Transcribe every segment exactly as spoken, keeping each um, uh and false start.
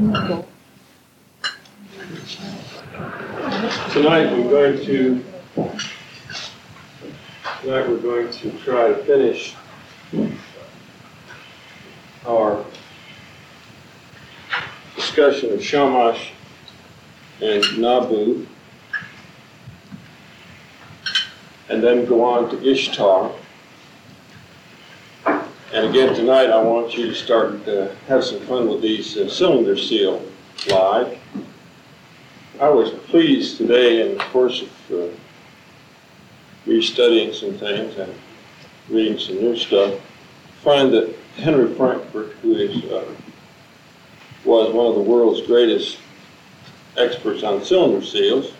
Tonight we're going to tonight we're going to try to finish our discussion of Shamash and Nabu, and then go on to Ishtar. And again tonight I want you to start to have some fun with these uh, cylinder seal slides. I was pleased today in the course of uh, restudying some things and reading some new stuff, find that Henry Frankfurt, who is uh, was one of the world's greatest experts on cylinder seals,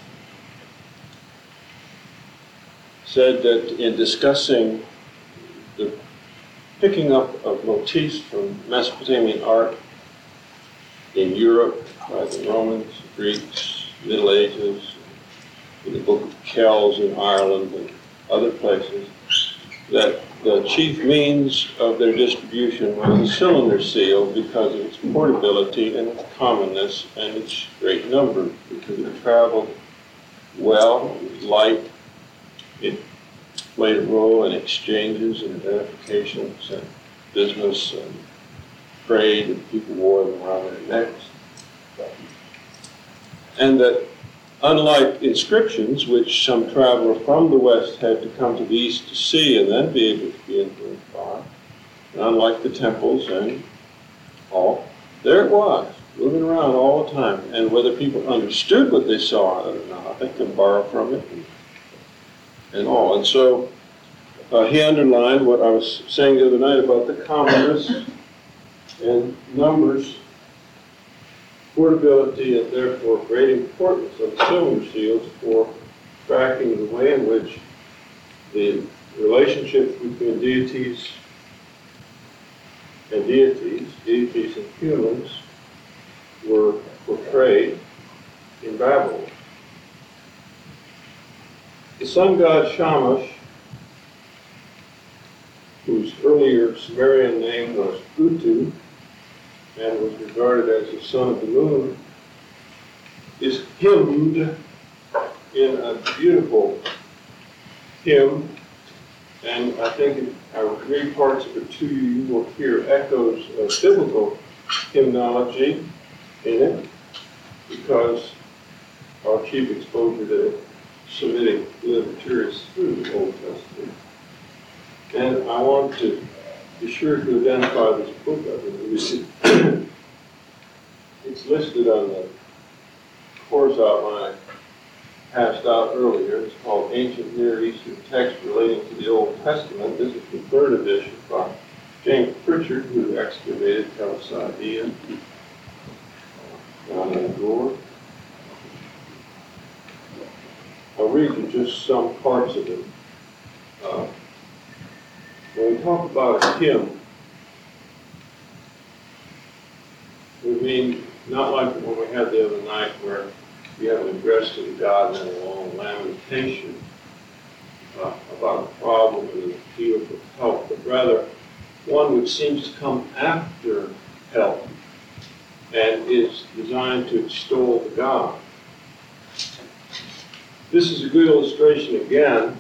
said that in discussing the picking up of motifs from Mesopotamian art in Europe by the Romans, Greeks, Middle Ages, in the Book of Kells in Ireland and other places, that the chief means of their distribution was the cylinder seal because of its portability and its commonness and its great number, because it traveled well, it was light, it played a role in exchanges and identifications and business and trade, and people wore them around their necks. And that unlike inscriptions, which some traveler from the West had to come to the East to see and then be able to be influenced by, and unlike the temples and all, there it was, moving around all the time. And whether people understood what they saw or not, they could borrow from it and, and all. And so uh, he underlined what I was saying the other night about the commonness and numbers, portability, and therefore great importance of cylinder seals for tracking the way in which the relationships between deities and deities, deities and humans, were portrayed in Babylon. The sun god Shamash, whose earlier Sumerian name was Utu, and was regarded as the son of the moon, is hymned in a beautiful hymn, and I think if I will read parts of it to you, you will hear echoes of biblical hymnology in it, because our chief exposure to Semitic literature is through the Old Testament. And I want to be sure to identify this book I've been using. It's listed on the course outline I passed out earlier. It's called Ancient Near Eastern Texts Relating to the Old Testament. This is the third edition by James Pritchard, who excavated Chalcedon down in Gore. I'll read you just some parts of it. Uh, When we talk about a hymn, we mean not like the one we had the other night where you have an address to the God and then a long lamentation uh, about a problem and an appeal for help, but rather one which seems to come after help and is designed to extol the God. This is a good illustration again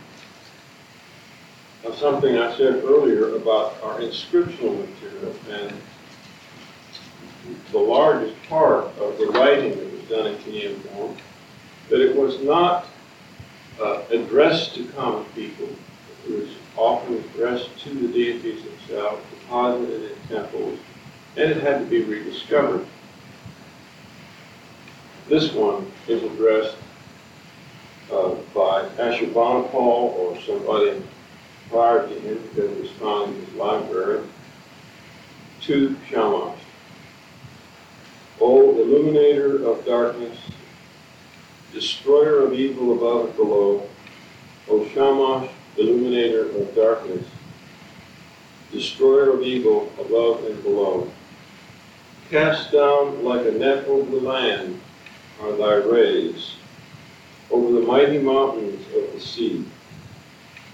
of something I said earlier about our inscriptional material, and the largest part of the writing that was done in cuneiform, that it was not uh, addressed to common people. It was often addressed to the deities themselves, deposited in temples, and it had to be rediscovered. This one is addressed uh, by Ashurbanipal or somebody prior to him, because it was found in his library, to Shamash. O illuminator of darkness, destroyer of evil above and below, O Shamash, illuminator of darkness, destroyer of evil above and below. Cast down like a net over the land are thy rays, over the mighty mountains of the sea.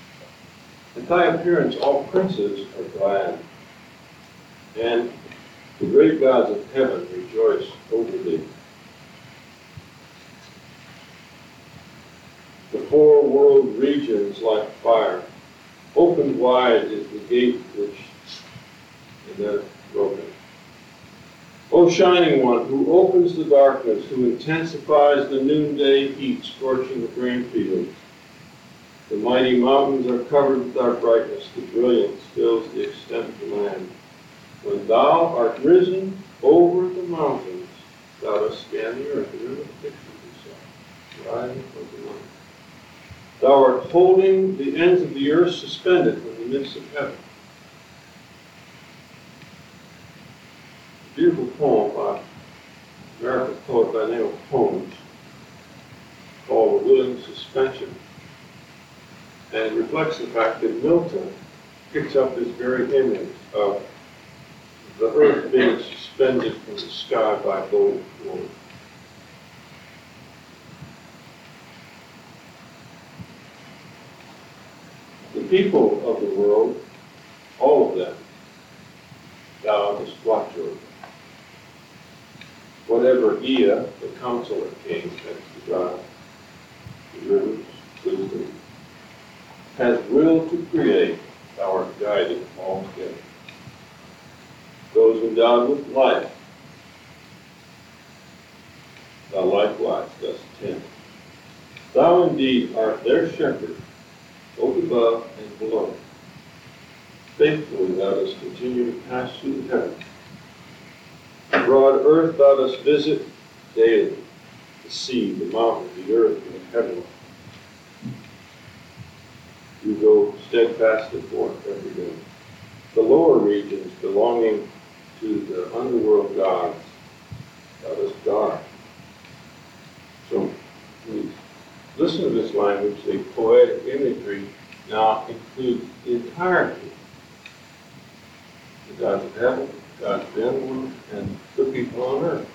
At thy appearance all princes are glad, and The great gods of heaven rejoice over thee. The four world regions like fire. Opened wide is the gate which, and then it's broken. O shining one, who opens the darkness, who intensifies the noonday heat scorching the grain fields. The mighty mountains are covered with thy brightness, the brilliance fills the extent of the land. When thou art risen over the mountains, thou dost scan the earth. Remember the picture you saw, rising from the mountains. Thou art holding the ends of the earth suspended in the midst of heaven. A beautiful poem by an American poet by the name of Holmes called The Willing Suspension. And it reflects the fact that Milton picks up this very image of the earth being suspended from the sky by gold cord. The people of the world, all of them, thou must watch over. Whatever Ea, the counselor king, that's the God, the rivers, wisdom, has will to create, thou art guiding all together. Those endowed with life, thou likewise dost tend. Thou indeed art their shepherd, both above and below. Faithfully thou dost continue to pass through the heaven. The broad earth thou dost visit daily, the sea, the mountain, the earth, and the heaven. You go steadfastly forth every day. The lower regions belonging to the underworld gods, thou dost guard. So, please, listen to this language. The poetic imagery now includes the entirety. The gods of heaven, the gods of the underworld, and the people on earth.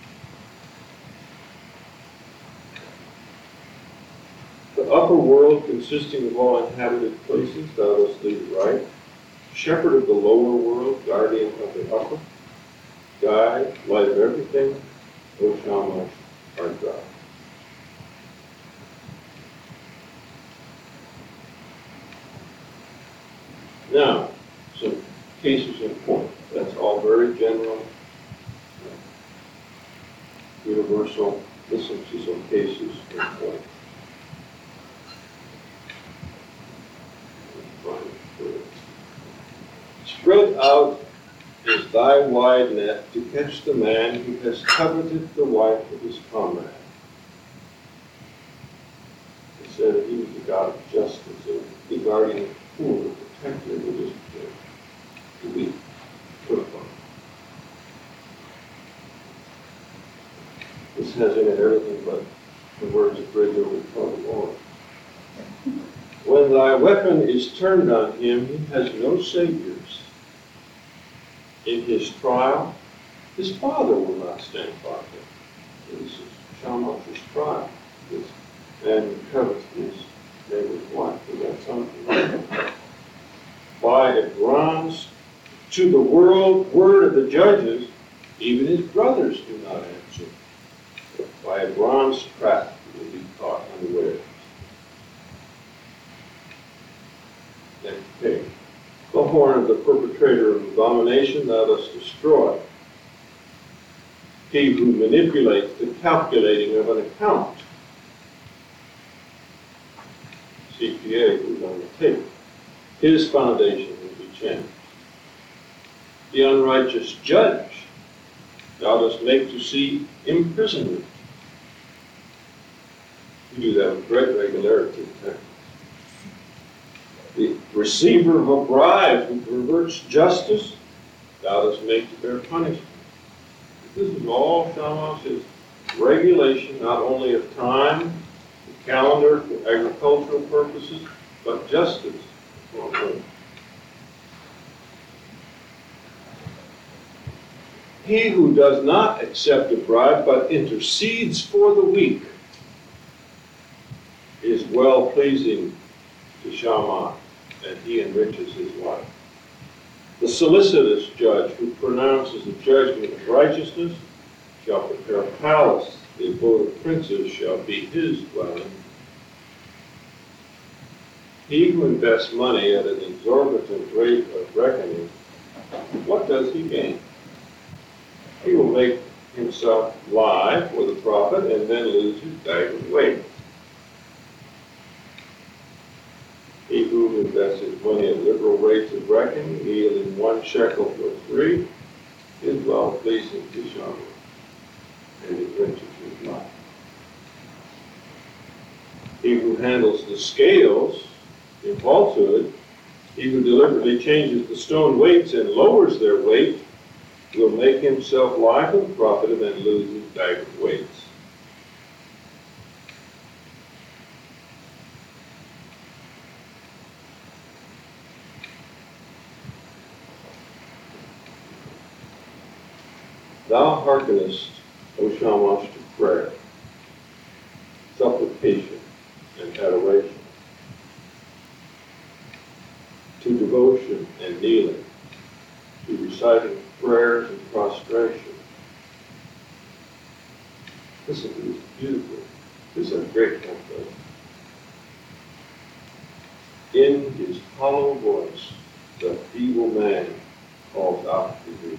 The upper world, consisting of all inhabited places, thou dost lead right. Shepherd of the lower world, guardian of the upper, guide, light of everything, O Shamash, art thou. Now, some cases in point. That's all very general, universal. Listen to some cases in point. Spread out is thy wide net to catch the man who has coveted the wife of his comrade. He said that he was the God of justice, the guardian of the poor, the protector of the dispossessed, the weak, put upon. This has in it everything but the words of Bridge over the troubled Lord. When thy weapon is turned on him, he has no saviors. In his trial, his father will not stand by him. This is Shamash's trial. This man who covets his neighbor's wife. Is that something? By a bronze to the world word of the judges, even his brothers do not answer. By a bronze trap he will be caught unaware. Next page. The horn of the perpetrator of abomination thou dost destroy. He who manipulates the calculating of an account. C P A who's on the tape. His foundation will be changed. The unrighteous judge thou dost make to see imprisonment. You do that with great regularity. The receiver of a bribe who perverts justice, thou dost make to bear punishment. This is all Shamash's regulation, not only of time, the calendar for agricultural purposes, but justice on earth. He who does not accept a bribe, but intercedes for the weak, is well pleasing to Shamash, and he enriches his life. The solicitous judge who pronounces a judgment of righteousness shall prepare a palace. The abode of princes shall be his dwelling. He who invests money at an exorbitant rate of reckoning, what does he gain? He will make himself lie for the profit and then lose his bag of weight. He who invests his money at liberal rates of reckoning, yielding one shekel for three, is well pleasing to Shammah, and it enriches his life. He who handles the scales in falsehood, he who deliberately changes the stone weights and lowers their weight, will make himself lie for the profit and then lose his bag of weights. Thou hearkenest, O Shamash, to prayer, supplication, and adoration, to devotion and kneeling, to reciting prayers and prostration. Listen to this beautiful, this is a great template. In his hollow voice, the feeble man calls out to thee.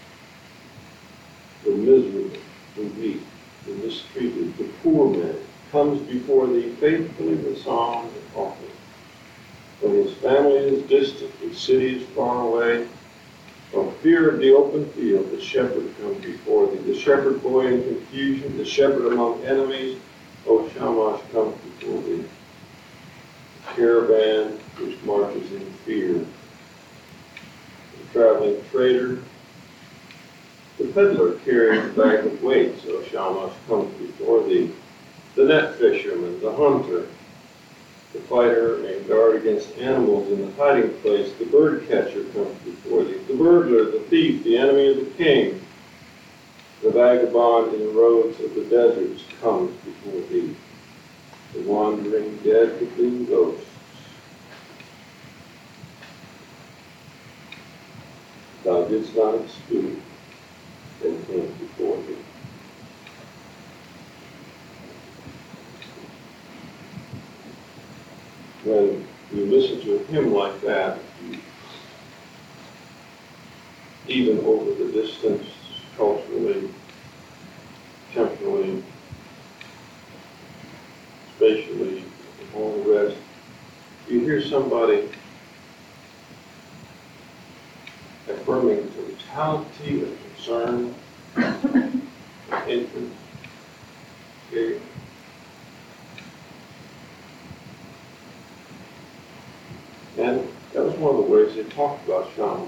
The miserable, the weak, the mistreated, the poor man comes before thee faithfully with psalms and offerings. When his family is distant, his city is far away, from fear of the open field, the shepherd comes before thee. The shepherd boy in confusion, the shepherd among enemies, O Shamash comes before thee. The caravan which marches in fear, the traveling trader, the peddler carrying a bag of weights, O Shamash comes before thee. The net fisherman, the hunter, the fighter and guard against animals in the hiding place, the bird catcher comes before thee. The burglar, the thief, the enemy of the king, the vagabond in the roads of the deserts comes before thee. The wandering dead, the fleeing ghosts. Thou didst not exclude, they came before thee. When you listen to a hymn like that, you, even over the distance, culturally, temporally, spatially, and all the rest, you hear somebody affirming totality of concern, interest, care. And that was one of the ways they talked about Shammah.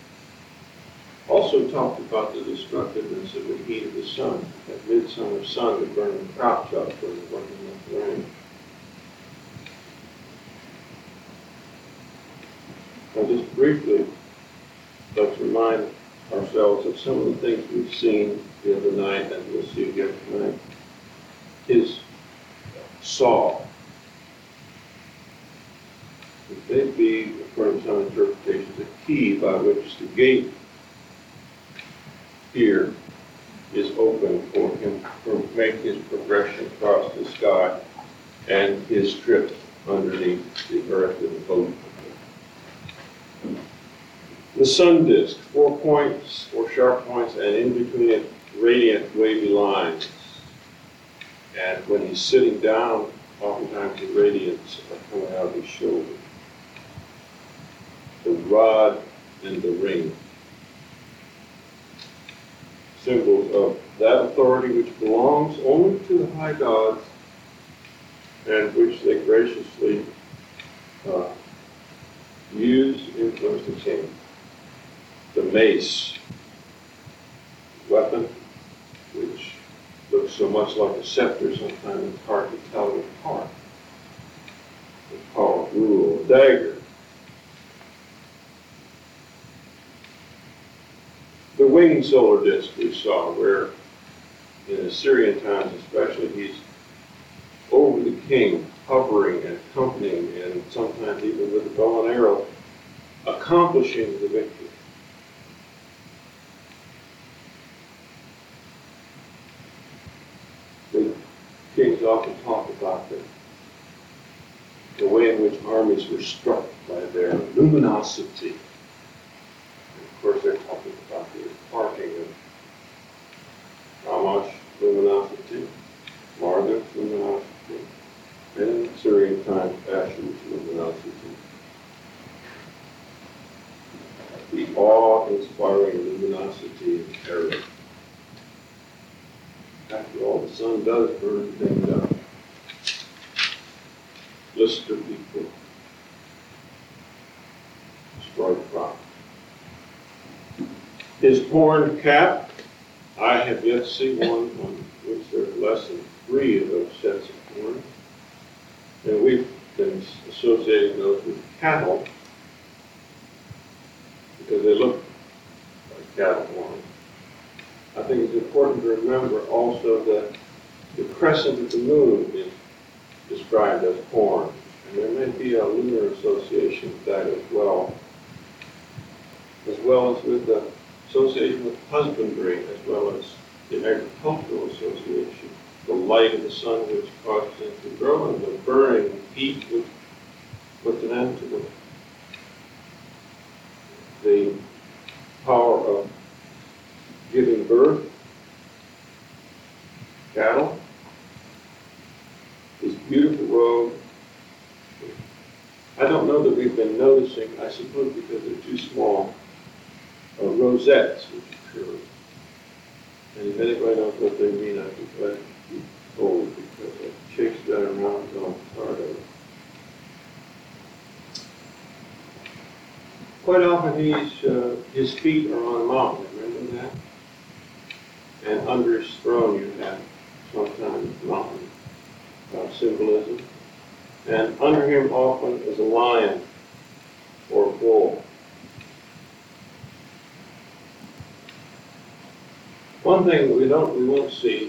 Also talked about the destructiveness of the heat of the sun, that midsummer sun that burned the crops up when it wasn't enough rain. Now just briefly, let's remind ourselves of some of the things we've seen the other night and we'll see again tonight. His saw. If they be, according to some interpretations, a key by which the gate here is open for him to make his progression across the sky and his trip underneath the earth in the boat. The sun disk, four points, four sharp points, and in between it, radiant wavy lines. And when he's sitting down, oftentimes the radiance are coming out of his shoulder. The rod and the ring. Symbols of that authority which belongs only to the high gods and which they graciously uh, use to influence the king. The mace, weapon, which looks so much like a scepter sometimes it's hard to tell it apart. The power of rule, dagger. The winged solar disk we saw, where in Assyrian times especially, he's over the king, hovering and accompanying, and sometimes even with a bow and arrow, accomplishing the victory. historians often talk about the, the way in which armies were struck by their luminosity. And of course, they're talking about the imparting of Shamash luminosity, Marduk luminosity, and in Syrian times, Ashur's luminosity. The awe-inspiring luminosity of terror. After all, the sun does burn things up. Blister people. Destroy crops. His horn cap, I have yet to see one on which there are less than three of those sets of horns. And we've been associating those with cattle because they look like cattle horns. I think it's important to remember also that the crescent of the moon is described as horn, and there may be a lunar association with that as well, as well as with the association with husbandry, as well as the agricultural association, the light of the sun which causes it to grow, and the burning heat which puts an end to it. The power of giving birth, cattle, this beautiful robe. I don't know that we've been noticing, I suppose because they're too small, uh, rosettes which occur. And if anybody knows what they mean, I'd be glad to be told because I chased that around until I'm tired of it. Quite often he's, uh, his feet are on a mountain, remember that? And under his throne you have sometimes mountain uh, symbolism. And under him often is a lion or a bull. One thing that we don't, we won't see,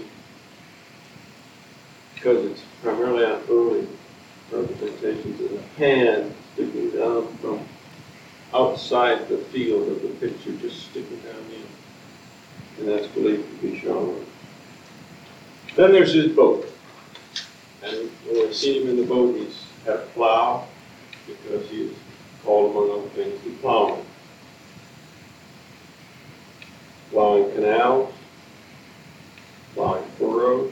because it's primarily on early representations, is a hand sticking down from outside the field of the picture, just sticking down in. And that's believed to be Shamash. Then there's his boat. And when we see him in the boat, he's had a plow, because he is called, among other things, the plowman. Plowing canals, plowing furrows.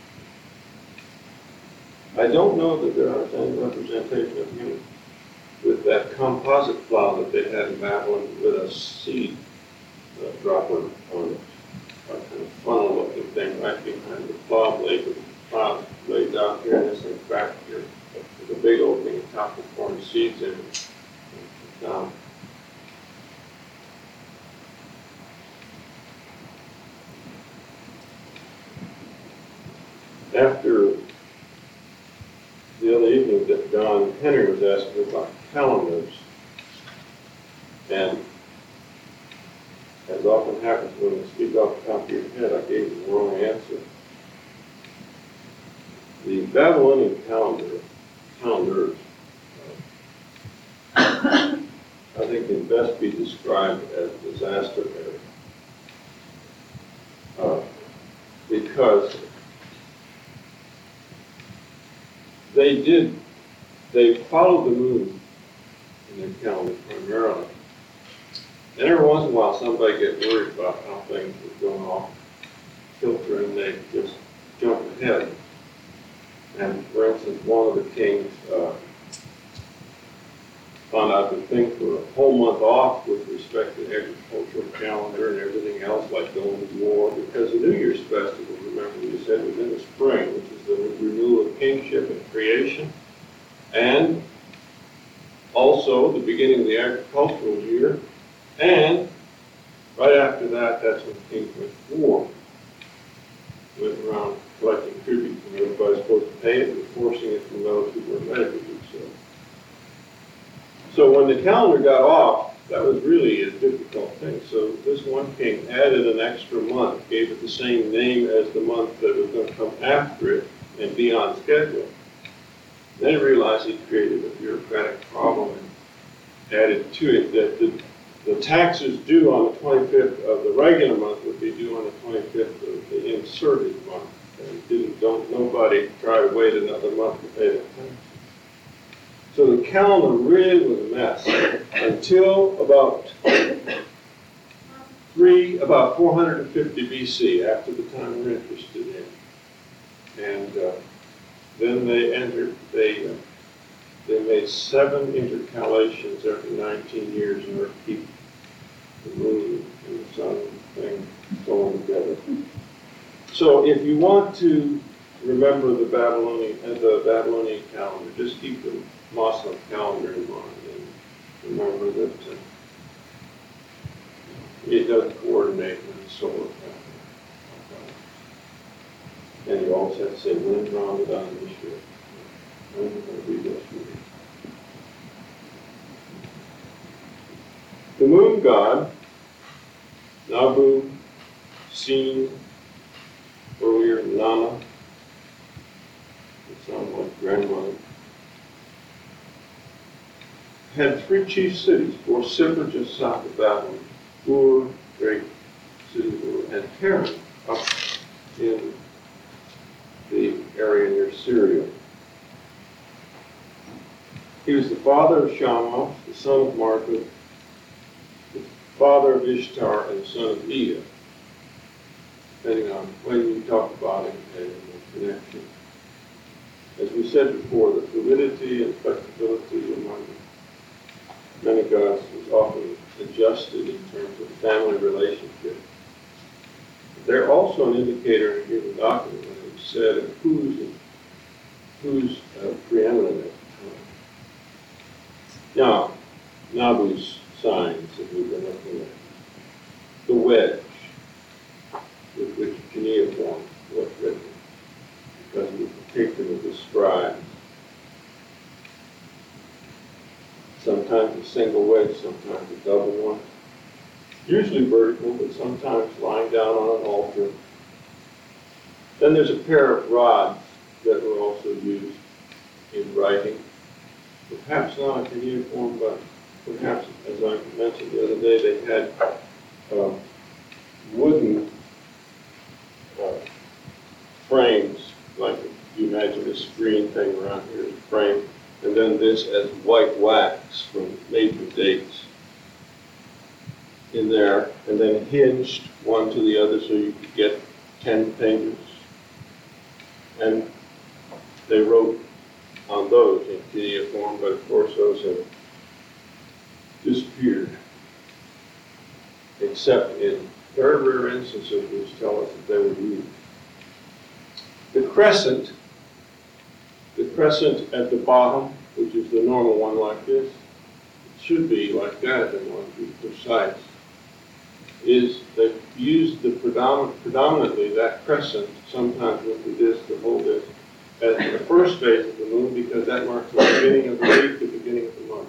I don't know that there are any representation of him with that composite plow that they had in Babylon with a seed uh, dropper on it. A kind of funnel-looking thing right behind the plow blade, with the plow laid down here, and this thing back here with a big opening at the top of pouring seeds in it. Down. After the other evening that John Henry was asking about calendars, and as often happens when you speak off the top of your head, I gave you the wrong answer. The Babylonian calendar, calendars, uh, I think can best be described as disaster-bearing. Uh, because they did, they followed the moon in their calendar primarily. And every once in a while, somebody gets worried about how things were going off kilter, and they just jump ahead. And for instance, one of the kings uh, found out that things were a whole month off with respect to the agricultural calendar and everything else, like going to war, because the New Year's festival, remember we said, was in the spring, which is the renewal of kingship and creation, and also the beginning of the agricultural year. And right after that, that's when kings went to war. Went around collecting tribute from everybody supposed to pay it and forcing it from those who were ready to do so. So when the calendar got off, that was really a difficult thing. So this one king added an extra month, gave it the same name as the month that was going to come after it and be on schedule. Then he realized he created a bureaucratic problem and added to it that the The taxes due on the twenty-fifth of the regular month would be due on the twenty-fifth of the inserted month, and didn't don't nobody try to wait another month to pay their taxes. So the calendar really was a mess until about three, about four hundred fifty B C, after the time we're interested in. And uh, then they entered, they, uh, they made seven intercalations every nineteen years in order to keep the moon and the sun thing going together. So if you want to remember the Babylonian, uh, the Babylonian calendar, just keep the Muslim calendar in mind and remember that uh, it doesn't coordinate with the solar calendar. And you always have to say, when's Ramadan this year? When's it going to be this year? The moon god, Nabu, Sin, earlier Nana, it sounds like grandmother, had three chief cities, or Sifra just south of Babylon, Ur, great city of Ur, and Haran, up in the area near Syria. He was the father of Shamash, the son of Marduk, the father of Ishtar, and the son of Ea, depending on when you talk about him and the connection. As we said before, the fluidity and flexibility among many gods was often adjusted in terms of family relationship. They're also an indicator in human document, when it's said who's, who's uh, preeminent at the time. Now, Nabu's signs that we've been looking at. The wedge, with which cuneiform was written, because of the particular of the scribe. Sometimes a single wedge, sometimes a double one. Usually vertical, but sometimes lying down on an altar. Then there's a pair of rods that were also used in writing. Perhaps not a cuneiform, but perhaps, as I mentioned the other day, they had uh, wooden uh, frames, like you imagine a screen thing around here is a frame, and then this as white wax from made from dates in there, and then hinged one to the other so you could get ten fingers. And they wrote on those in cuneiform, but of course those have disappeared, except in very rare instances which tell us that they were used. The crescent, the crescent at the bottom, which is the normal one like this, it should be like that if they want to be precise, is they use the predominant, predominantly that crescent, sometimes with the disc, the whole disc, as the first phase of the moon, because that marks the beginning of the week, the beginning of the month.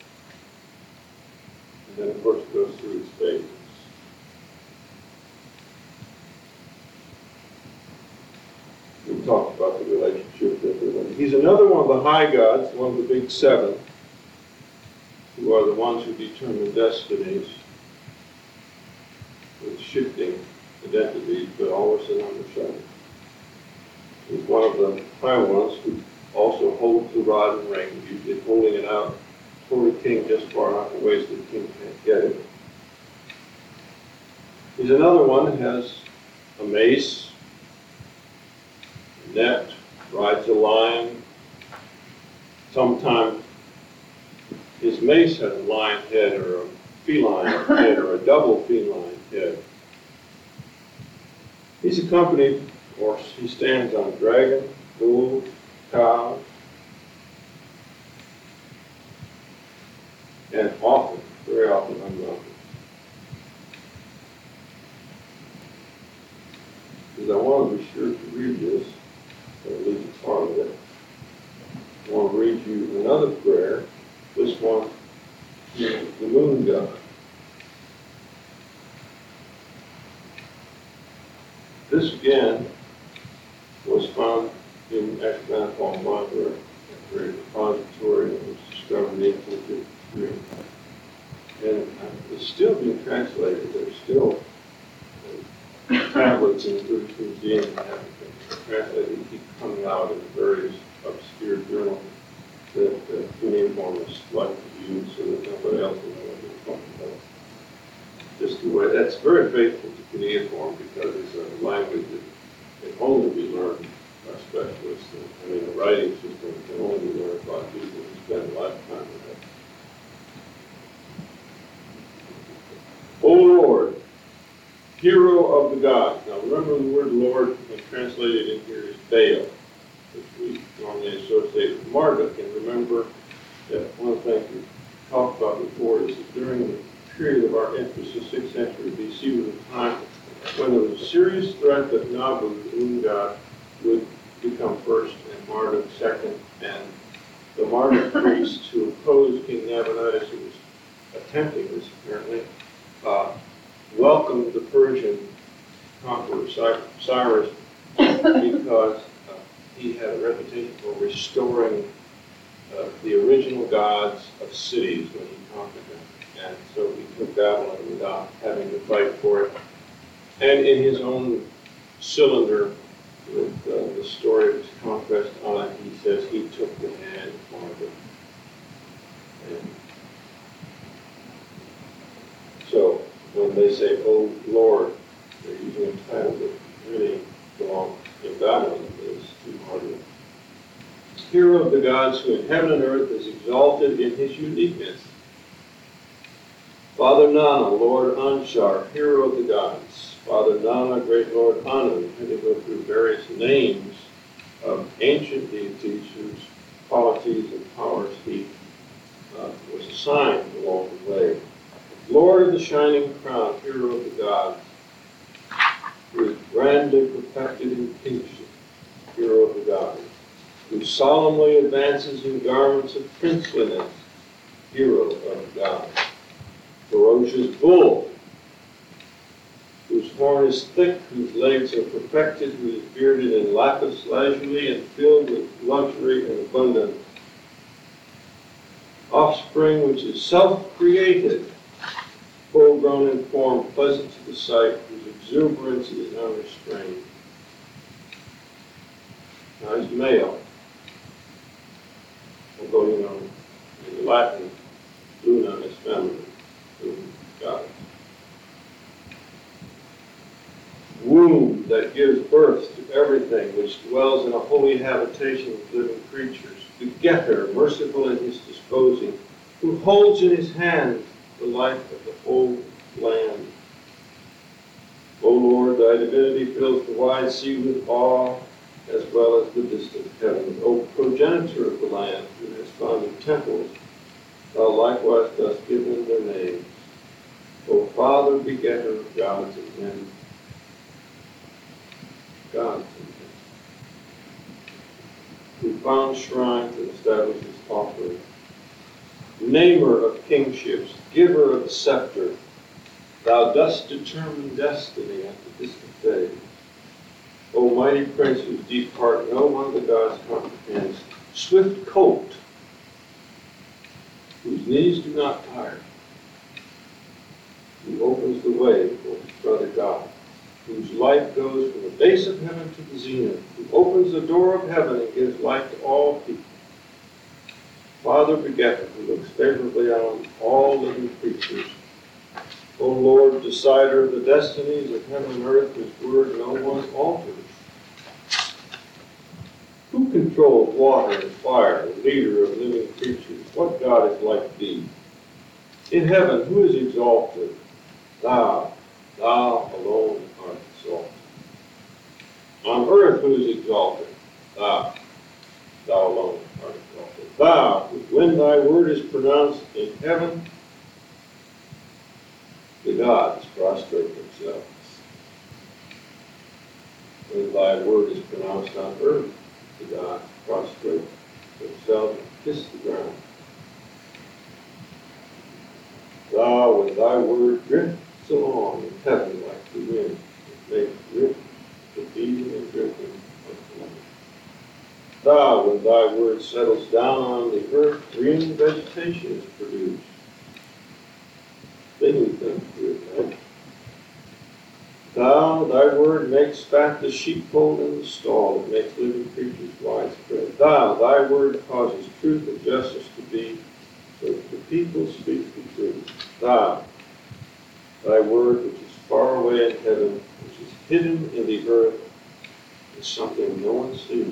And then, of course, it goes through its phases. We talked about the relationship with everybody. He's another one of the high gods, one of the big seven, who are the ones who determine destinies with shifting identities, but always the number seven. He's one of the high ones who also holds the rod and ring, usually holding it out toward the king just far enough away so the king can't get it. He's another one that has a mace, a net, rides a lion. Sometimes his mace has a lion head or a feline head or a double feline head. He's accompanied, or he stands on a dragon, bull, cow, and often, very often, unmounted. Because I want to be sure to read this, or at least a part of it. I want to read you another prayer, this one, the moon god. This again was found in Ashurbanipal Library, a great repository that was discovered in eighteen fifty-three. And it's still being translated. There's still uh, tablets in the British Museum that haven't been translated. only be learned by specialists. I mean, the writing system can only be learned by people who spend a lifetime with it. O Lord, hero of the gods. Now remember, the word Lord, when translated in here, is Baal, which we normally associate with Marduk. And remember that one of the things we talked about before is that during the period of our interest, the sixth century B C, was a time when there was a serious threat that Nabu, the moon god, would become first and Marduk second. And the Marduk priests who opposed King Nabonidus, who was attempting this apparently, uh, welcomed the Persian conqueror Cyrus because uh, he had a reputation for restoring uh, the original gods of cities when he conquered them. And so he took Babylon without having to fight for it. And in his own cylinder, with uh, the story of his conquest on it, he says he took the hand of Marduk. And so when they say, "Oh Lord," they're using a title that really belongs in Babylon, is to Marduk. Hero of the gods, who in heaven and earth is exalted in his uniqueness. Father Nana, Lord Anshar, hero of the gods. Father Nana, great Lord Anu. And they go through various names of ancient deities whose qualities and powers he uh, was assigned along the way. Lord of the shining crown, hero of the gods, who is grandly perfected in kingship, hero of the gods, who solemnly advances in garments of princeliness, hero of the gods. Ferocious bull, whose horn is thick, whose legs are perfected, who is bearded in lapis lazuli and filled with luxury and abundance. Offspring which is self-created, full-grown in form, pleasant to the sight, whose exuberance is unrestrained. Now he's male, although, you know, in Latin, Luna is feminine. God. Womb that gives birth to everything, which dwells in a holy habitation of living creatures. Begetter, merciful in his disposing, who holds in his hand the life of the whole land. O Lord, thy divinity fills the wide sea with awe, as well as the distant heavens. O progenitor of the land, who has founded temples, thou likewise dost give them their names. O Father, begetter of gods and men, gods and men, who found shrines and established offerings, namer of kingships, giver of the scepter, thou dost determine destiny at the distant day. O mighty prince, whose deep heart no one of the gods comprehends, swift colt, whose knees do not tire, who opens the way for his brother God, whose light goes from the base of heaven to the zenith, who opens the door of heaven and gives light to all people. Father begetter, who looks favorably on all living creatures. O Lord, decider of the destinies of heaven and earth, whose word no one alters. Who controls water and fire, the leader of living creatures? What God is like thee? In heaven, who is exalted? Thou, thou alone art exalted. On earth, who is exalted? Thou, thou alone art exalted. Thou, when thy word is pronounced in heaven, the gods prostrate themselves. When thy word is pronounced on earth, the gods prostrate themselves and kiss the ground. Thou, when thy word drifts along in heaven like the wind, it makes drift the beating and drifting of the land. Thou, when thy word settles down on the earth, green vegetation is produced. They need them to do it, right? Thou, thy word makes fat the sheepfold in the stall. It makes living creatures widespread. Thou, thy word causes truth and justice to be, so that the people speak the truth. Thou, thy word which is far away in heaven, which is hidden in the earth, is something no one sees.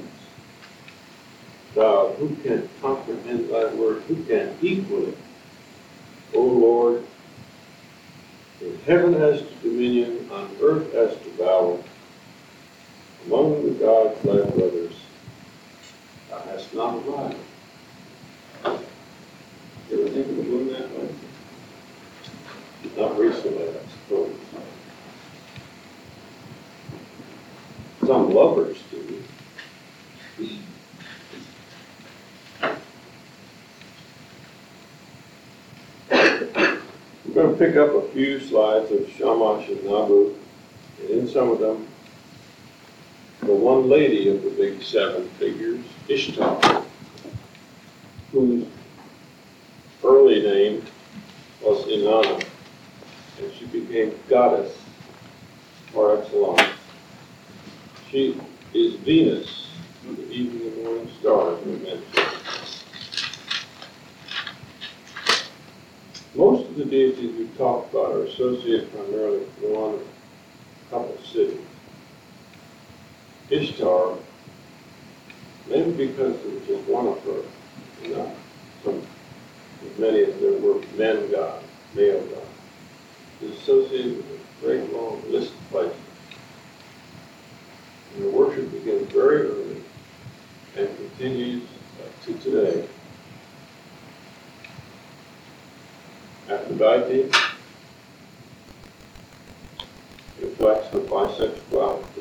God, who can comprehend thy word? Who can equal it? O Lord, in heaven as to dominion, on earth as to power, among the gods thy brothers, thou hast not arrived. You ever think of doing that way? Not recently, I suppose. Some lovers do. We're going to pick up a few slides of Shamash and Nabu, and in some of them, the one lady of the big seven figures, Ishtar, whose early name was Inanna, and she became goddess par excellence. She is Venus, the evening and morning star, as we mentioned. Most of the deities we've talked about are associated primarily with one or a couple of cities. Ishtar, maybe because there was just one of her, not some, as many as there were men gods, male gods, is associated with a great long list of places. And the worship begins very early and continues uh, to today. Aphrodite reflects her bisexuality.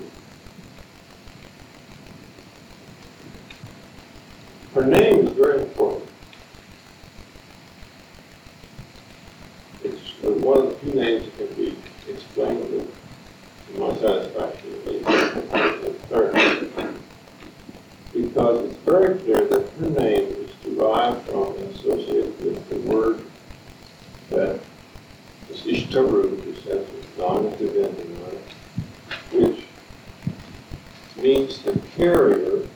Her name is very important. It's one of the few names that can be explained with, to my satisfaction, at least, because it's very clear that her name is derived from and associated with the word that is Ishtaru, which has a nominative ending on it, which means the carrier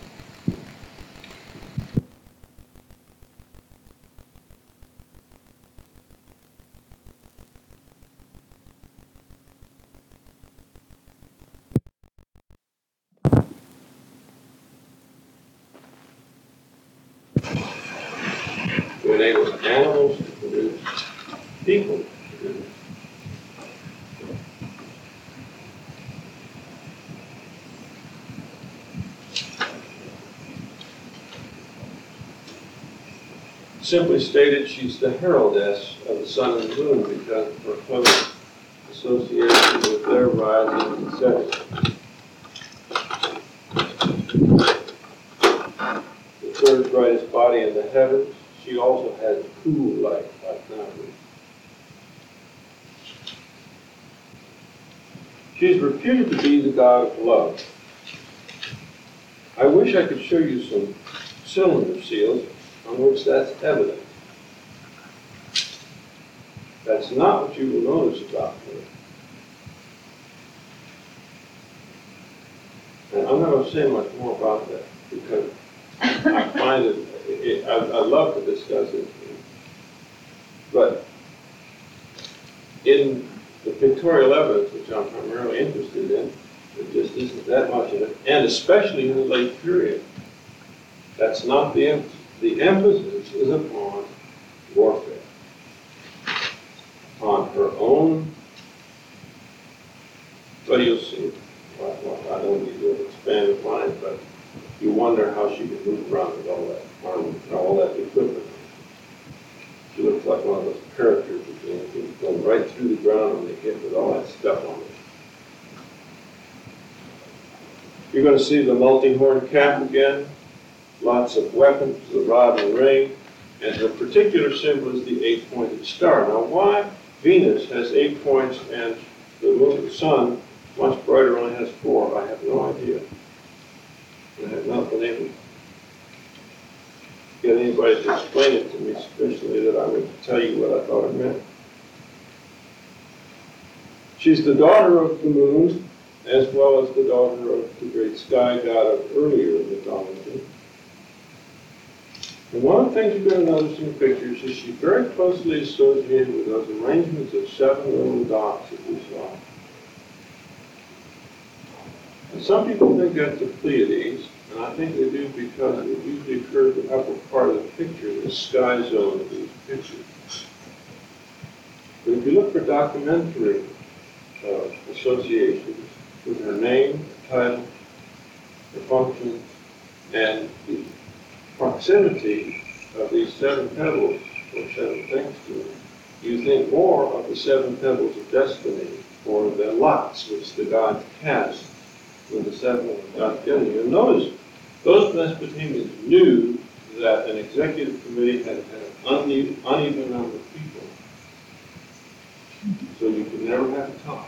to enable animals to produce people to produce. Simply stated, she's the heraldess of the sun and moon because of her close association with their rising and setting. The third brightest body in the heavens, she also has cool light like Nabu. She is reputed to be the god of love. I wish I could show you some cylinder seals on which that's evident. That's not what you will notice about her. And I'm not going to say much more about that because I find it, it I, I love to discuss it. But in the pictorial evidence, which I'm primarily interested in, there just isn't that much in it, and especially in the late period. That's not the emphasis. The emphasis is upon warfare, on her own. Well, you'll see. Well, well, I don't need to expand upon it, but you wonder how she can move around with all that armor, all that equipment. She looks like one of those characters that can go right through the ground and they hit with all that stuff on it. You're going to see the multi-horn cap again. Lots of weapons, the rod and ring, and the particular symbol is the eight-pointed star. Now, why Venus has eight points and the moon, the sun, much brighter, only has four, I have no idea. I have not been able to get anybody to explain it to me sufficiently that I would tell you what I thought it meant. She's the daughter of the moon, as well as the daughter of the great sky god of earlier mythology. And one of the things you're going to notice in the pictures is she's very closely associated with those arrangements of seven little dots that we saw. And some people think that's the Pleiades, and I think they do because it usually occurs in the upper part of the picture, the sky zone of these pictures. But if you look for documentary uh, associations with her name, her title, her function, and the proximity of these seven pebbles, or seven things to them, you think more of the seven pebbles of destiny, or the lots which the gods cast when the seven got together. You'll notice those Mesopotamians knew that an executive committee had, had an uneven, uneven number of people, so you could never have a top.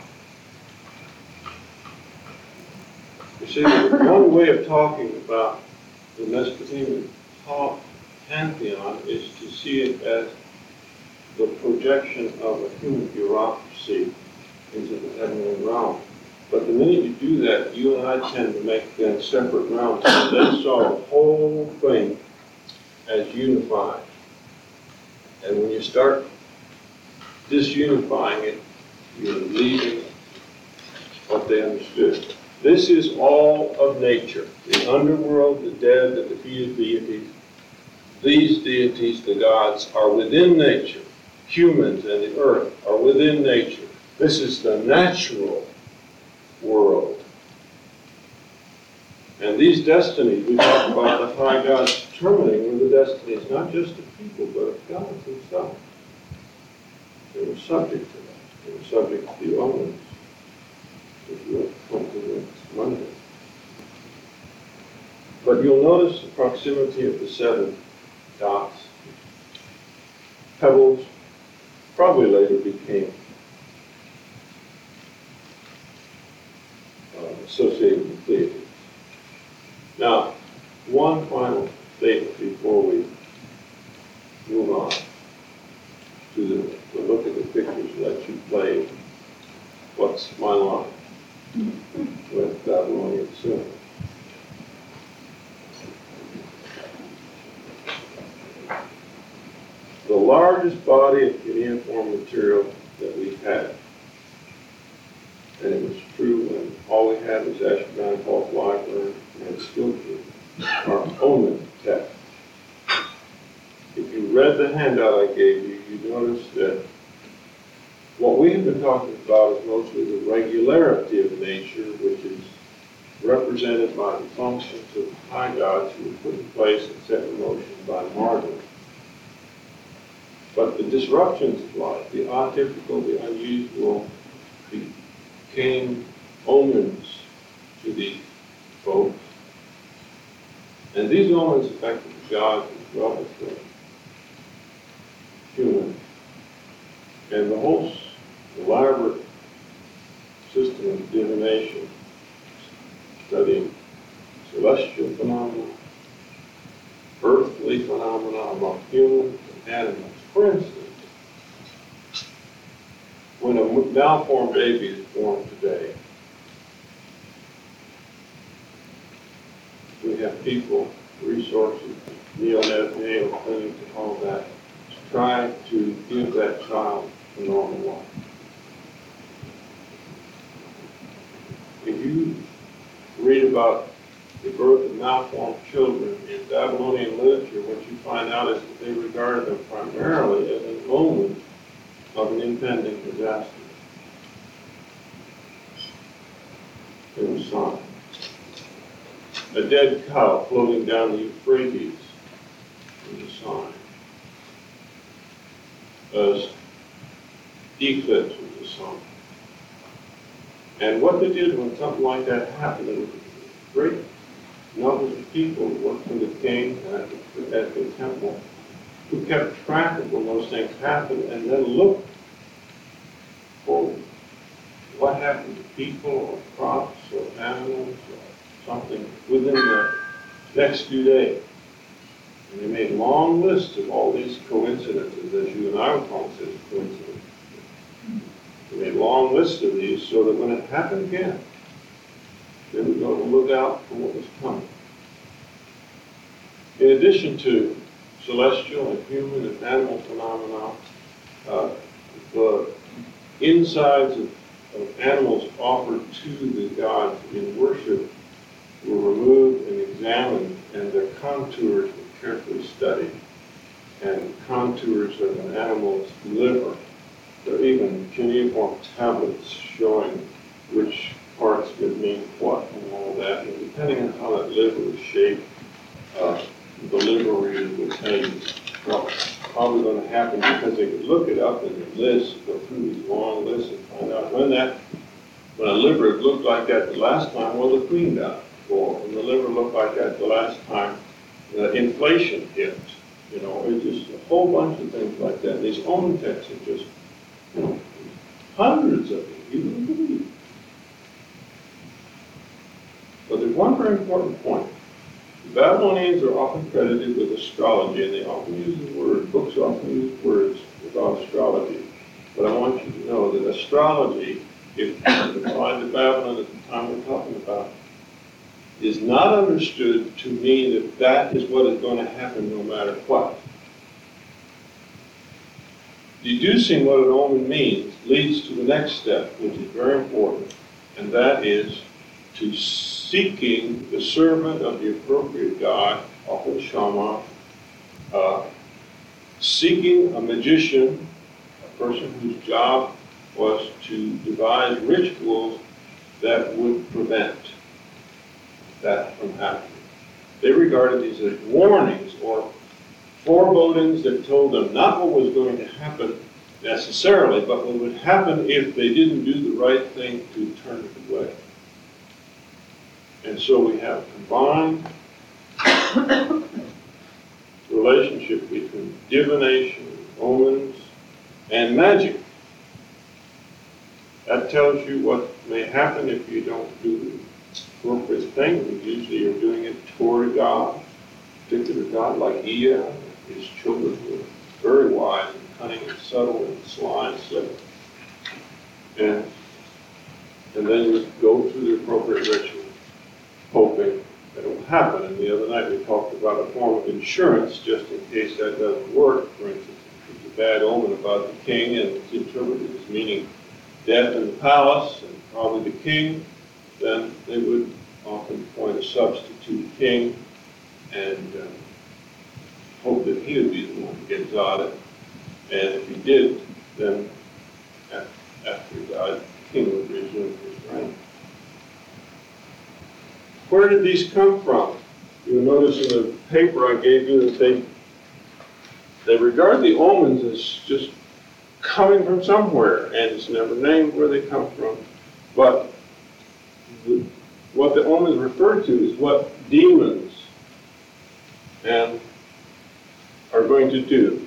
You see, one way of talking about the Mesopotamian top pantheon is to see it as the projection of a human bureaucracy into the heavenly realm. But the minute you do that, you and I tend to make them separate realms. And they saw the whole thing as unified. And when you start disunifying it, you're leaving what they understood. This is all of nature. The underworld, the dead, the defeated deities. These deities, the gods, are within nature. Humans and the earth are within nature. This is the natural world. And these destinies, we talk about the high gods determining were the destinies, not just of people, but of God himself. They were subject to that. They were subject to the omens, which we'll come to next Monday. But you'll notice the proximity of the seven dots. Pebbles probably later became uh, associated with Pleiades. Now, one final statement before we move on to the, the look at the pictures and let you play What's My Line with Babylonian Sin. The largest body of cuneiform material that we've had, and it was true when all we had was Ashurbanipal, Wyvern, and Skiltree, our omen text. If you read the handout I gave you, you notice that what we have been talking about is mostly the regularity of nature, which is represented by the functions of the high gods who were put in place and set in motion by Marduk. But the disruptions of life, the atypical, the unusual, became omens to these folks. And these omens affected the gods as well as the humans. And the whole elaborate system of divination, studying celestial phenomena, earthly phenomena among humans and animals. For instance, when a malformed baby is born today, we have people, resources, neonatal clinics and all that, to try to give that child a normal life. If you read about the birth of malformed children in Babylonian literature, what you find out is that they regarded them primarily as an omen of an impending disaster. It was sign. A dead cow floating down the Euphrates was a sign. An eclipse was a sign. And what they did when something like that happened, it was great numbers of people who worked for the king and at the, at the temple who kept track of when those things happened and then looked for what happened to people or crops or animals or something within the next few days. And they made long lists of all these coincidences, as you and I would call them coincidences. They made long lists of these so that when it happened again, they would go to look out for what was coming. In addition to celestial and human and animal phenomena, uh, the insides of, of animals offered to the gods in worship contours were carefully studied, and contours of an animal's liver. There are even cuneiform tablets showing which parts would mean what and all that. And depending on how that liver is shaped, uh, the liver reader will tell you what's probably going to happen, because they could look it up in the list, go through these long lists and find out when that, when a liver looked like that the last time, well, the queen died. Or when the liver looked like that the last time, the inflation hit. You know, it's just a whole bunch of things like that. These omen texts are just, you know, hundreds of them. You wouldn't believe. But there's one very important point. The Babylonians are often credited with astrology, and they often use the word, books often use words about astrology. But I want you to know that astrology, if applied to Babylon at the time we're talking about, is not understood to mean that that is what is going to happen no matter what. Deducing what an omen means leads to the next step, which is very important, and that is to seeking the servant of the appropriate god, often Shammah, uh, seeking a magician, a person whose job was to devise rituals that would prevent that from happening. They regarded these as warnings or forebodings that told them not what was going to happen necessarily, but what would happen if they didn't do the right thing to turn it away. And so we have combined relationship between divination, omens, and magic. That tells you what may happen if you don't do the appropriate thing. Usually you're doing it toward God, a particular God like Ea. His children were very wise and cunning and subtle and sly and slick. And, and then you go through the appropriate ritual, hoping that it will happen. And the other night we talked about a form of insurance just in case that doesn't work. For instance, if it's a bad omen about the king and it's interpreted as meaning death in the palace and probably the king, then they would often appoint a substitute king and uh, hope that he would be the one who get exiled. And if he did, then after he died, the king would resume his reign. Where did these come from? You'll notice in the paper I gave you that they, they regard the omens as just coming from somewhere, and it's never named where they come from. But the, what the omens refer to is what demons and are going to do.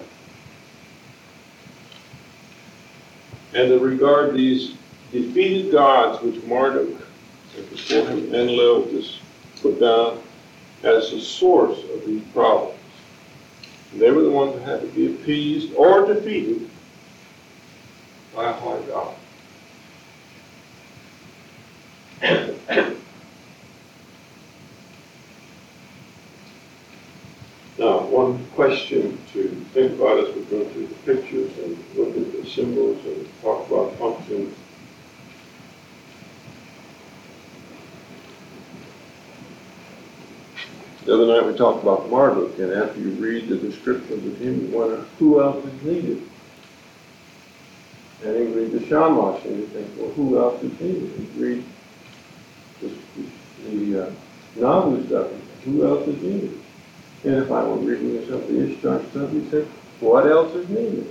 And they regard these defeated gods, which Marduk, and before him Enlil, just put down as the source of these problems. And they were the ones that had to be appeased or defeated by a high God. Now, one question to think about as we go through the pictures and look at the symbols and talk about functions. The other night we talked about Marduk, and after you read the descriptions of him, you wonder who else is needed. And you read the Shamash and you think, well, who else is needed? You read the, the uh, Nabu stuff, who else is needed? And if I were reading some of the Ishtar stuff, you say, what else is needed?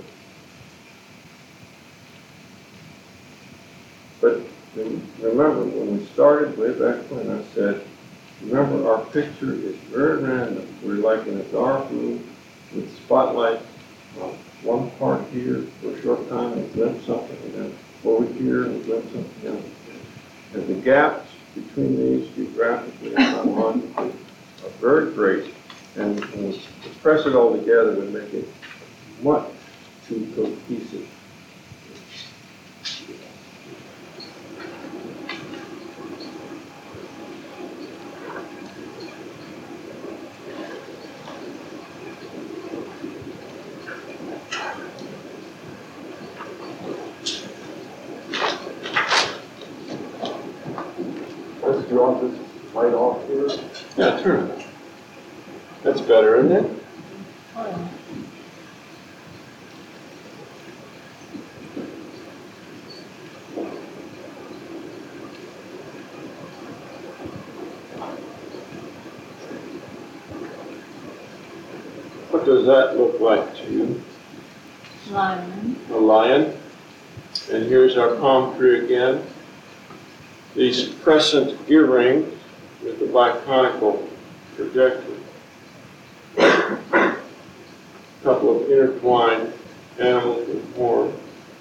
But remember, when we started way back when, I said, remember, our picture is very random. We're like in a dark room with spotlight on one part here for a short time and glimpse something, and then over here and glimpse something else. And the gaps between these geographically and chronologically are very great. And when we press it all together and make it much too cohesive. Let's draw this light off here. Yeah, turn it. That's better, isn't it? What does that look like to you? Lion. A lion. And here's our palm tree again. These crescent ear rings with the biconical trajectory. A couple of intertwined animals with horns.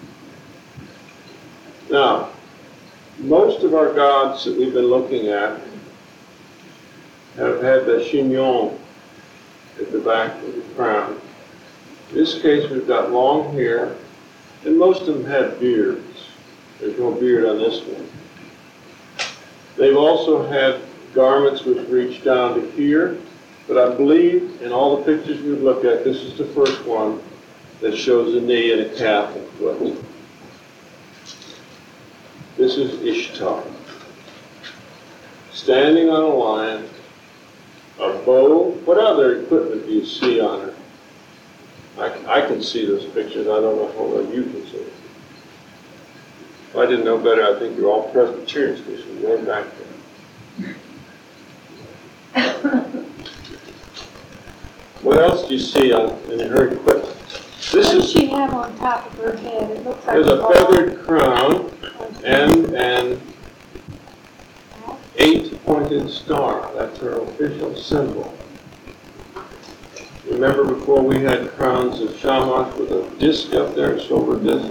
Now, most of our gods that we've been looking at have had the chignon at the back of the crown. In this case, we've got long hair, and most of them have beards. There's no beard on this one. They've also had garments which reach down to here, but I believe in all the pictures we've looked at, this is the first one that shows a knee and a calf and foot. This is Ishtar, standing on a lion, a bow. What other equipment do you see on her? I, I can see those pictures. I don't know how well you can see it. If I didn't know better, I think you're all Presbyterians because you're way back there. What else do you see on, in her equipment? This What does is, she have on top of her head? It looks like there's a ball. feathered crown and an eight-pointed star. That's her official symbol. Remember before we had crowns of Shamash with a disc up there, a silver disc?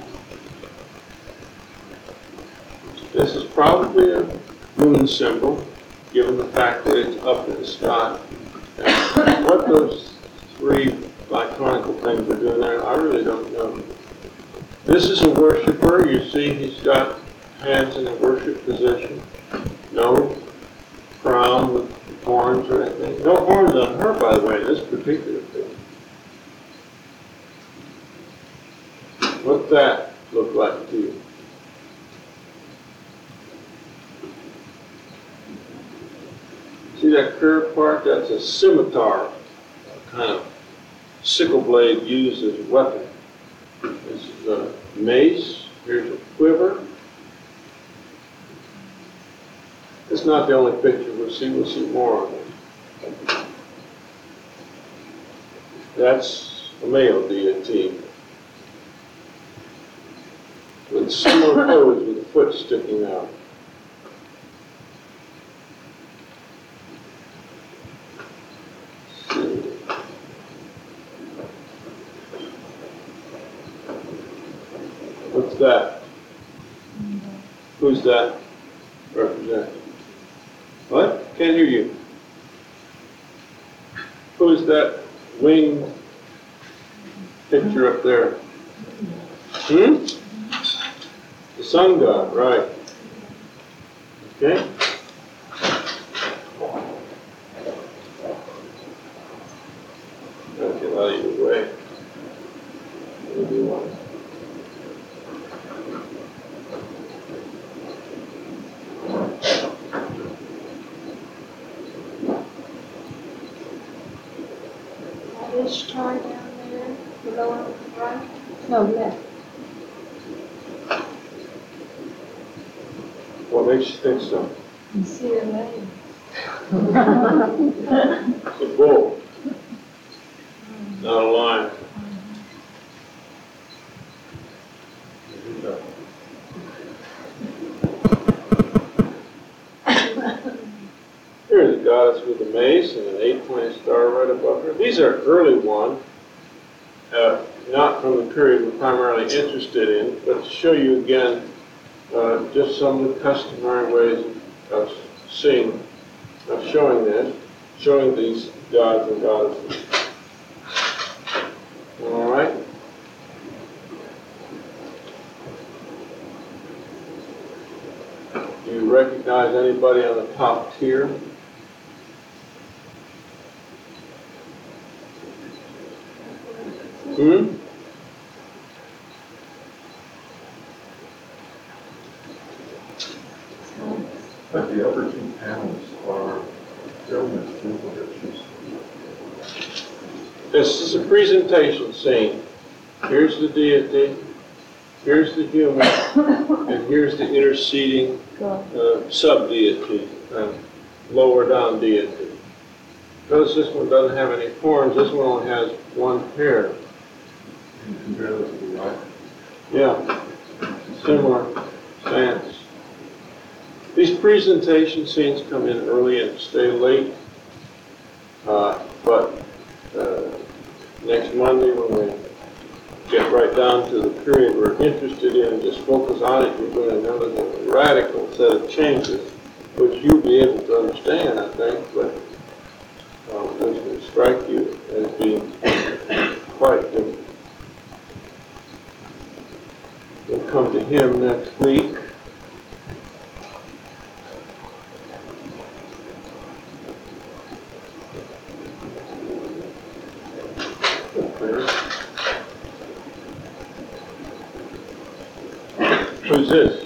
This is probably a moon symbol, given the fact that it's up in the sky. And what those three iconical things are doing there, I really don't know. This is a worshiper. You see he's got hands in a worship position. No crown with horns or anything. No horns on her, by the way, this particular thing. What's that look like to you? See that curved part? That's a scimitar, a kind of sickle blade used as a weapon. This is a mace. Here's a quiver. It's not the only picture we'll see. We'll see more of it. That's a male deity with similar pose with the foot sticking out. What's that? Who's that represent? What? Can't hear you. Who's that winged picture up there? Hmm? The sun god, right. Okay. Gotta get out of your way. Maybe one. Ishtar down there, below on the right? No, left. What makes you think so? You see her leg. It's a bull, not a lion. Here's the goddess with a mace and an eight-pointed star right above her. These are early ones, uh, not from the period we're primarily interested in, but to show you again uh, just some of the customary ways of seeing, of showing this, showing these gods and goddesses. All right? Do you recognize anybody on the top tier? Hmm? But the upper two panels are Roman duplicates. This is a presentation scene. Here's the deity, here's the human, and here's the interceding uh, sub-deity, uh, lower down deity. Notice this one doesn't have any horns, this one only has one pair. Yeah, similar stance. These presentation scenes come in early and stay late, uh, but uh, next Monday when we get right down to the period we're interested in and just focus on it, you're going to notice a radical set of changes, which you'll be able to understand, I think, but uh, which will strike you as being quite different. We'll come to him next week. Who's this?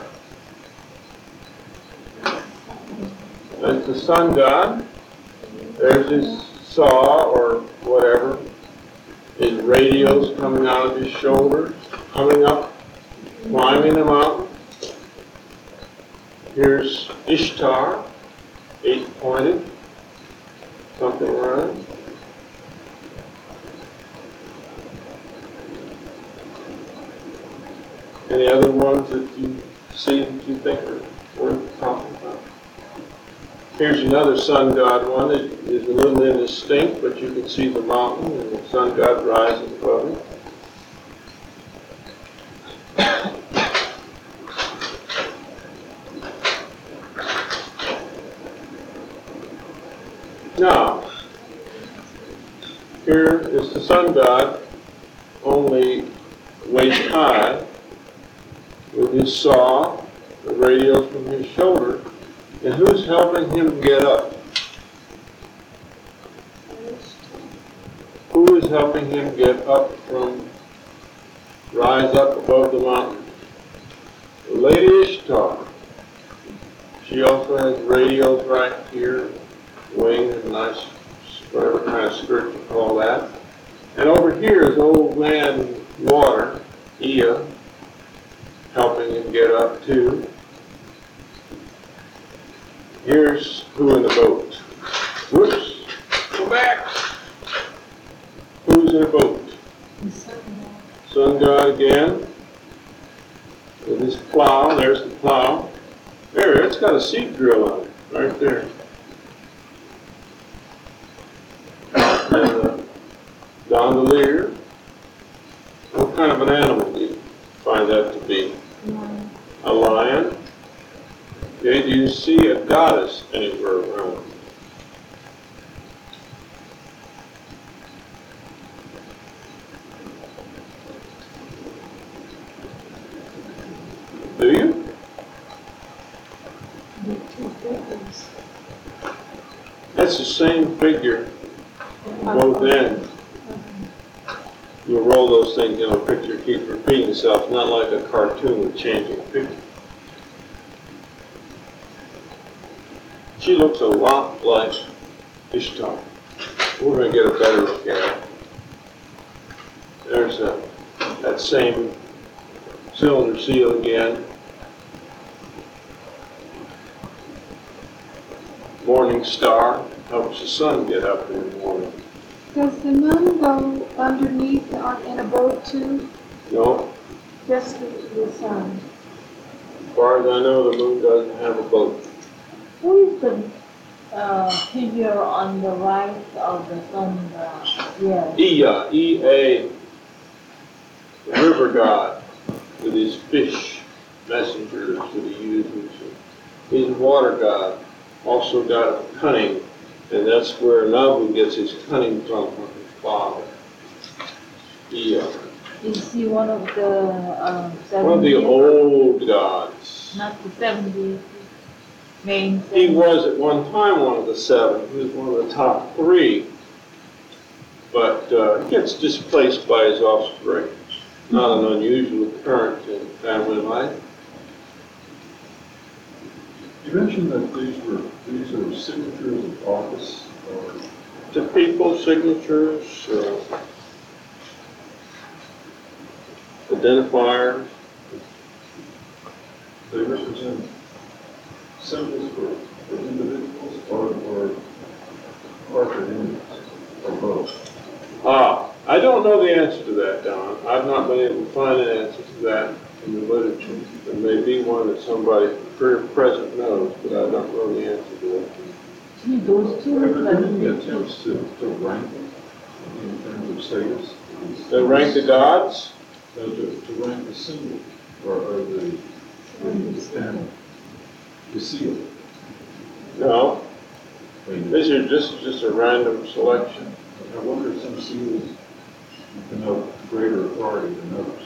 That's the sun god. There's his saw or whatever. His radios coming out of his shoulders, coming up, climbing the mountain. Here's Ishtar, eight-pointed, something around. Any other ones that you see that you think are worth talking about? Here's another sun god one. It is a little indistinct, but you can see the mountain and the sun god rising above it. Now, here is the sun god, only waist high, with his saw, the radios from his shoulder, and who's helping him get up? Who is helping him get up from, rise up above the mountain? The Lady Ishtar. She also has radios right here, wing and nice, whatever kind of skirt you call that. And over here is old man Water, Ea, helping him get up too. Here's who in the boat? Whoops, go back. Who's in the boat? The sun god. Sun god again. With his plow, there's the plow. There, it's got a seed drill on it, right there. And uh, gondolier. What kind of an animal do you find that to be? Lion. A lion. Okay, do you see a goddess anywhere around? Do you? The two figures. That's the same figure on both ends. You'll roll those things in a picture, keep repeating itself, not like a cartoon with changing pictures. She looks a lot like Ishtar. We're going to get a better look at it. There's a, that same cylinder seal again. Morning star helps the sun get up in the morning. Does the moon go underneath on, in a boat too? No. Just the, the sun. As far as I know, the moon doesn't have a boat. Who is the uh, figure on the right of the sun god? Yeah. Ea, E A, the river god, with his fish messengers that he uses. He's a water god, also got cunning, and that's where Nabu gets his cunning from, from his father. Ea. Is he one of the um, seven? One of the old gods. Not the seventy main. He was at one time one of the seven. He was one of the top three, but uh, gets displaced by his offspring. Not an unusual occurrence in family life. You mentioned that these were these are signatures of office or to people, signatures, uh, identifiers. They represent symbols for, for individuals or, or corporate entities, or both. Ah, I don't know the answer to that, Don. I've not been able to find an answer to that in the literature. There may be one that somebody very present knows, but I don't know the answer to that. See, those two Have look there like been any attempts to, to rank in terms of status? They rank the gods? No, to, to rank the symbol or, or the, the, the pen, the seal. No. I mean, This is, this is just a random selection. I wonder if some seals denote greater authority than others.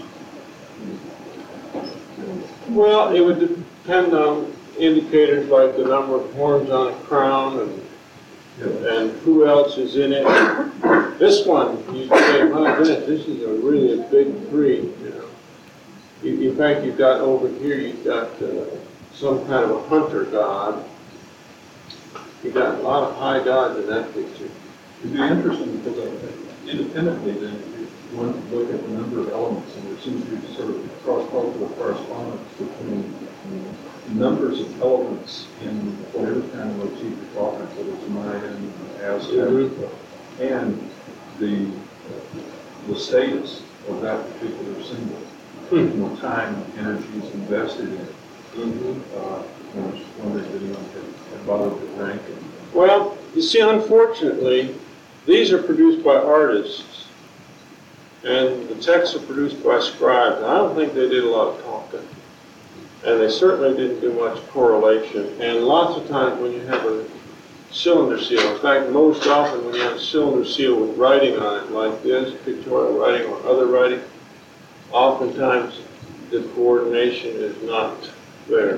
Well, it would depend on indicators like the number of horns on a crown and Yeah. and who else is in it. This one, you say, my goodness, this is a really a big three, you know. You- In fact, you've got over here, you've got uh, some kind of a hunter god. You've got a lot of high gods in that picture. It'd be interesting because I think independently then, if you want to look at the number of elements, and there seems to be sort of cross-cultural correspondence between numbers of elements in whatever kind of motif you're talking about, whether it's Mayan, Aztec, Mhm. and the, the status of that particular symbol. Hmm. More time, energy is invested in it. Mhm. Uh, I was wondering if anyone had had bothered to rank it. Well, you see, unfortunately, these are produced by artists, and the texts are produced by scribes. And I don't think they did a lot of talking, and they certainly didn't do much correlation. And lots of times when you have a cylinder seal, in fact, most often when you have a cylinder seal with writing on it, like this, pictorial writing or other writing, oftentimes the coordination is not there.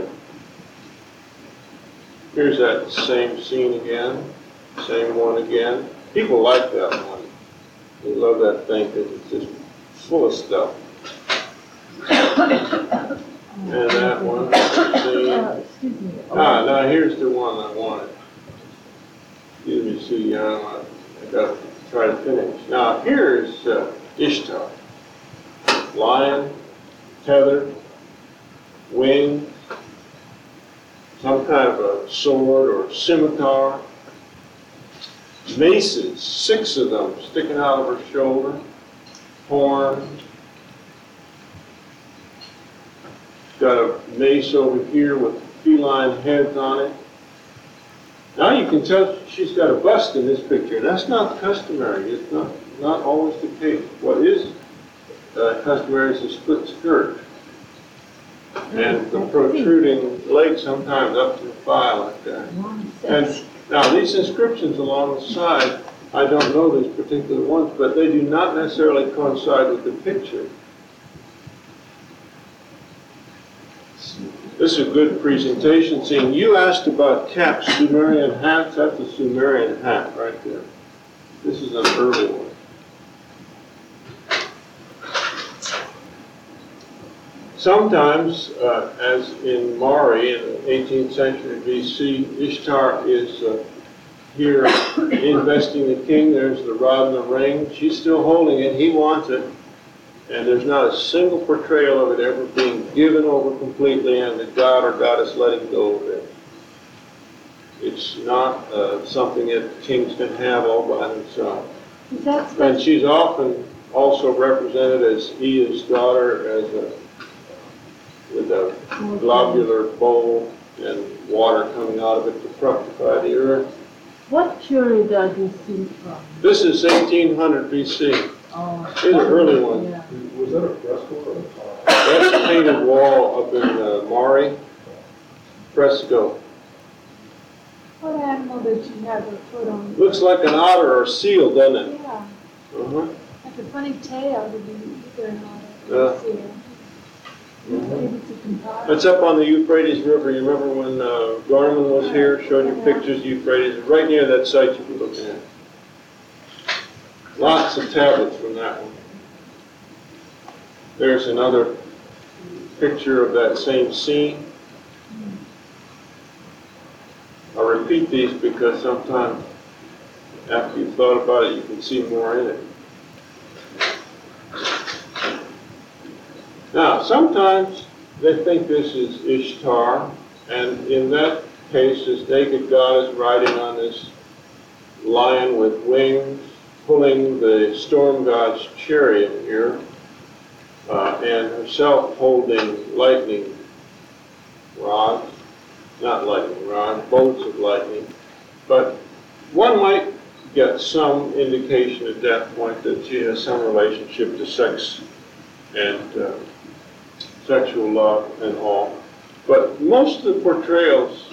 Here's that same scene again, same one again. People like that one. They love that thing because it's just full of stuff. And that one, see. Uh, excuse me. Ah, now here's the one I wanted. Excuse me, Sue Young, I I gotta try to finish. Now here's uh, Ishtar. Lion, tethered, wings, some kind of a sword or scimitar, maces, six of them sticking out of her shoulder, horns. Got a mace over here with feline heads on it. Now you can tell she's got a bust in this picture. That's not customary. It's not, not always the case. What is uh, customary is a split skirt. And the protruding leg sometimes up to the thigh like that. And now these inscriptions along the side, I don't know these particular ones, but they do not necessarily coincide with the picture. This is a good presentation scene. You asked about caps, Sumerian hats. That's a Sumerian hat right there. This is an early one. Sometimes, uh, as in Mari in the eighteenth century B C, Ishtar is uh, here investing the king. There's the rod and the ring. She's still holding it. He wants it. And there's not a single portrayal of it ever being given over completely and the god or goddess letting go of it. It's not uh, something that kings can have all by themselves. Is that And special? she's often also represented as Ea's daughter, as a, with a globular bowl and water coming out of it to fructify the earth. What period are these scenes from? This is eighteen hundred B C. Oh, These are early ones. yeah. Was that a fresco or a tile? That's a painted wall up in uh, Mari. Fresco. What animal did she have her foot on? Looks like an otter or seal, doesn't it? Yeah, Uh-huh. like a funny tail to be either an Yeah. otter or seal. Maybe to compare. It's up on the Euphrates River. You remember when uh, Garland was here, showed you pictures of Euphrates? Right near that site you were looking at. Lots of tablets from that one. There's another picture of that same scene. I repeat these because sometimes after you've thought about it, you can see more in it. Now, sometimes they think this is Ishtar, and in that case, this naked goddess riding on this lion with wings, pulling the storm god's chariot here, uh, and herself holding lightning rods, not lightning rods, bolts of lightning. But one might get some indication at that point that she has some relationship to sex and uh, sexual love and all. But most of the portrayals,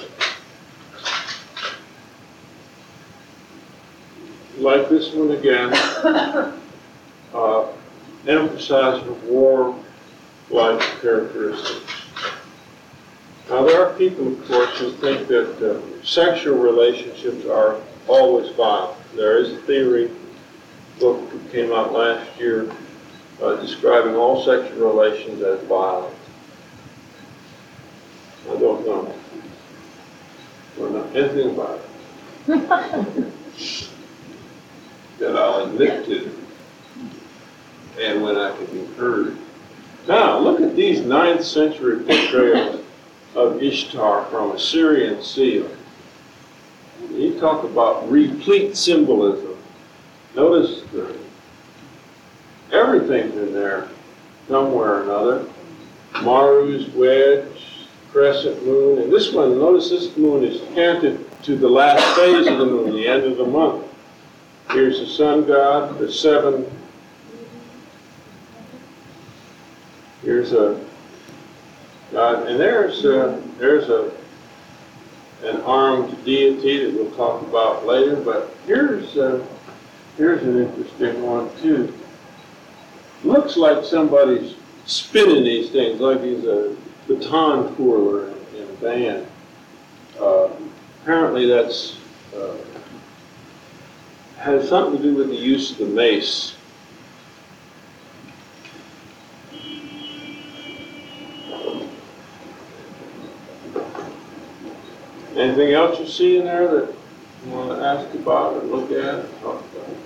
like this one again, uh, emphasize her war-like characteristics. Now, there are people, of course, who think that uh, sexual relationships are always violent. There is a theory, book that came out last year, uh, describing all sexual relations as violent. I don't know. I don't know anything about it. That I'll admit to, and when I can be heard. Now, look at these ninth century portrayals of Ishtar from Assyrian seal. You talk about replete symbolism. Notice the, everything's in there somewhere or another. Maru's wedge, crescent moon, and this one, notice this moon is canted to the last phase of the moon, the end of the month. Here's the sun god, the seven. Here's a god, and there's a, there's a an armed deity that we'll talk about later. But here's a, here's an interesting one too. Looks like somebody's spinning these things, like he's a baton twirler in, in a band. Uh, apparently, that's. Uh, has something to do with the use of the mace. Anything else you see in there that you want to ask about or look at or talk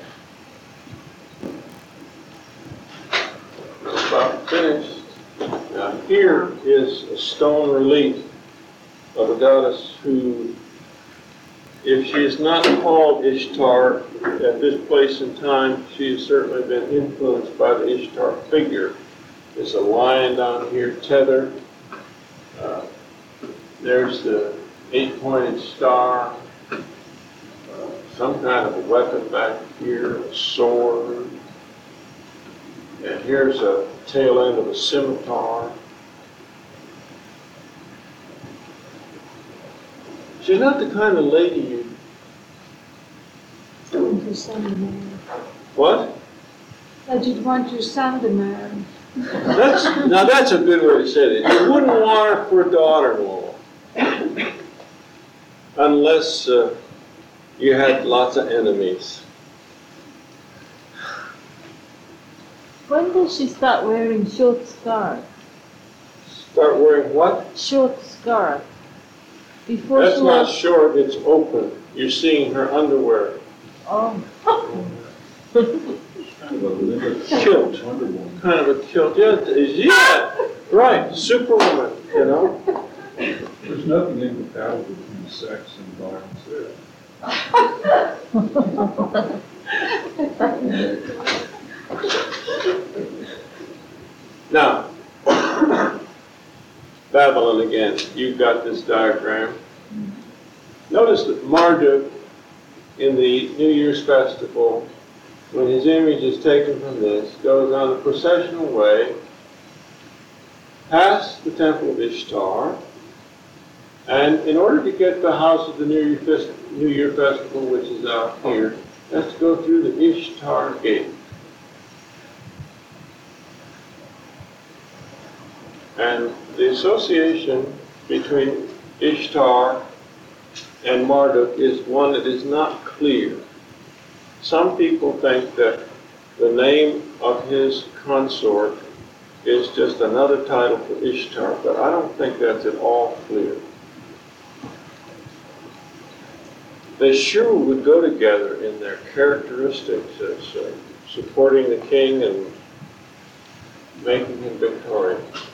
about? About finished. Now here is a stone relief of a goddess who, if she is not called Ishtar at this place in time, she has certainly been influenced by the Ishtar figure. There's a lion down here tethered. Uh, there's the eight-pointed star. Uh, some kind of a weapon back here, a sword. And here's a tail end of a scimitar. She's not the kind of lady you... Don't want your son to marry. What? That you'd want your son to marry. That's, now that's a good way to say it. You wouldn't want her for a daughter-in-law. Unless uh, you had lots of enemies. When did she start wearing short skirt? Start wearing what? Short skirt. Before That's she not was... short, it's open. You're seeing her underwear. Oh. Kind of a limit. Kilt. Wonder Woman. Kind of a kilt. Yeah, yeah, right, Superwoman, you know. There's nothing incompatible between sex and violence there. Now, Babylon again. You've got this diagram. Notice that Marduk, in the New Year's festival, when his image is taken from this, goes on a processional way past the temple of Ishtar, and in order to get the house of the New Year, Fest- New Year festival, which is out here, has to go through the Ishtar gate. And the association between Ishtar and Marduk is one that is not clear. Some people think that the name of his consort is just another title for Ishtar, but I don't think that's at all clear. they sure would go together in their characteristics as uh, supporting the king and making him victorious.